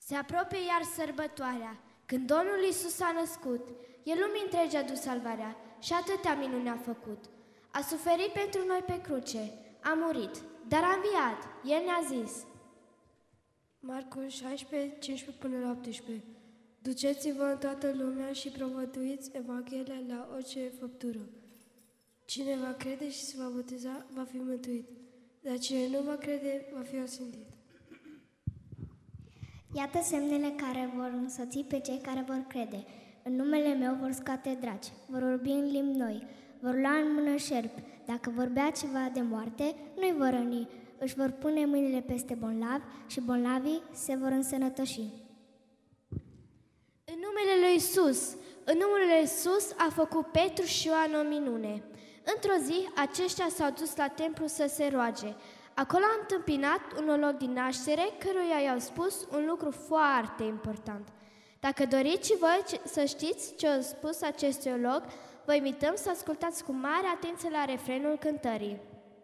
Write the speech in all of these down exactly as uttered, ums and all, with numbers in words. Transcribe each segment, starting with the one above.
Se apropie iar sărbătoarea, când Domnul Iisus s-a născut. El lumii întregi a dus salvarea și atâtea minuni a făcut. A suferit pentru noi pe cruce, a murit, dar a înviat. El ne-a zis. Marcu șaisprezece, cincisprezece până la optsprezece. Duceți-vă în toată lumea și propovăduiți Evanghelia la orice făptură. Cine va crede și se va boteza, va fi mântuit, dar cine nu va crede, va fi osândit. Iată semnele care vor însoți pe cei care vor crede. În numele meu vor scoate draci, vor vorbi în limbi noi, vor lua în mână șerpi. Dacă vorbea ceva de moarte, nu-i vor răni. Își vor pune mâinile peste bolnavi și bolnavii se vor însănătoși. În numele lui Iisus, în numele lui Iisus a făcut Petru și Ioan o minune. Într-o zi, aceștia s-au dus la templu să se roage. Acolo am întâmpinat un olog din naștere, căruia i-au spus un lucru foarte important. Dacă doriți și voi să știți ce a spus acest olog, vă invităm să ascultați cu mare atenție la refrenul cântării.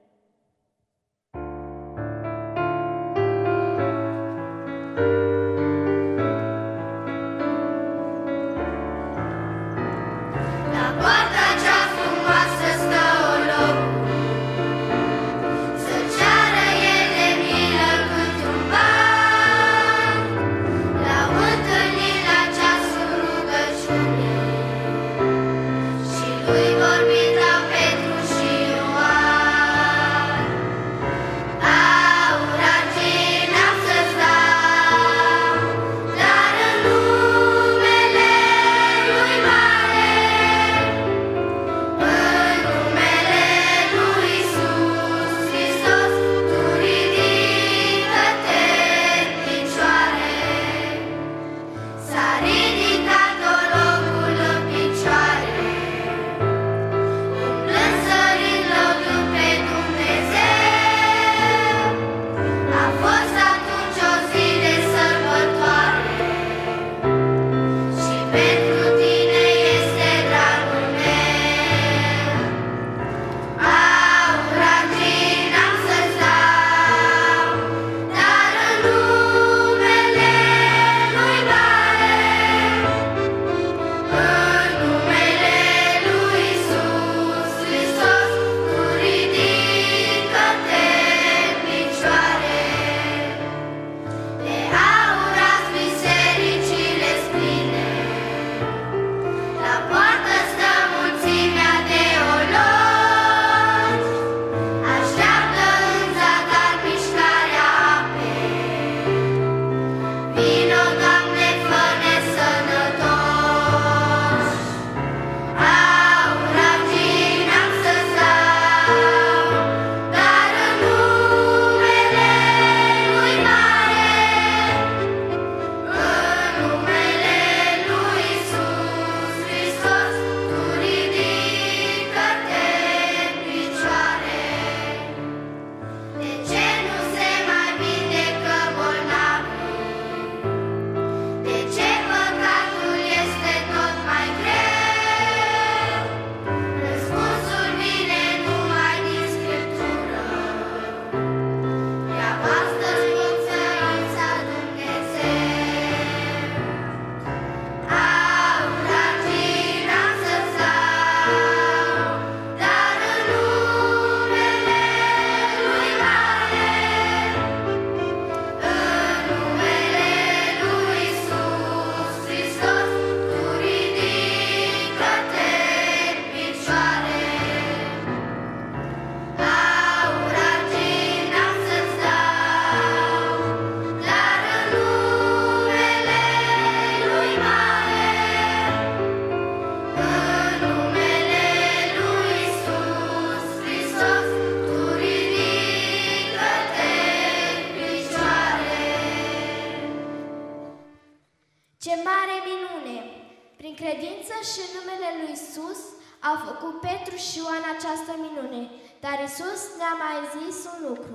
Ce mare minune! Prin credință și în numele lui Iisus au făcut Petru și Ioan această minune, dar Iisus ne-a mai zis un lucru.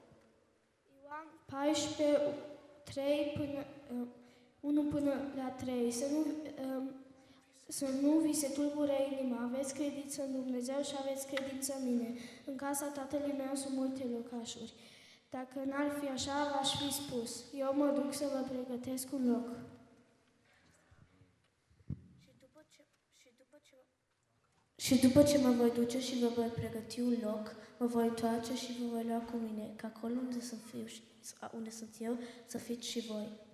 Ioan paisprezece, trei până, uh, unu până la trei. Să nu, uh, să nu vi se tulbure inima, aveți credință în Dumnezeu și aveți credință în mine. În casa tatălui meu sunt multe locașuri. Dacă n-ar fi așa, v-aș fi spus. Eu mă duc să vă pregătesc un loc. Și după ce, și după ce, și după ce mă voi duce și vă voi pregăti un loc, mă voi întoarce și vă voi lua cu mine, ca acolo unde sunt, fiu, unde sunt eu, să fiți și voi.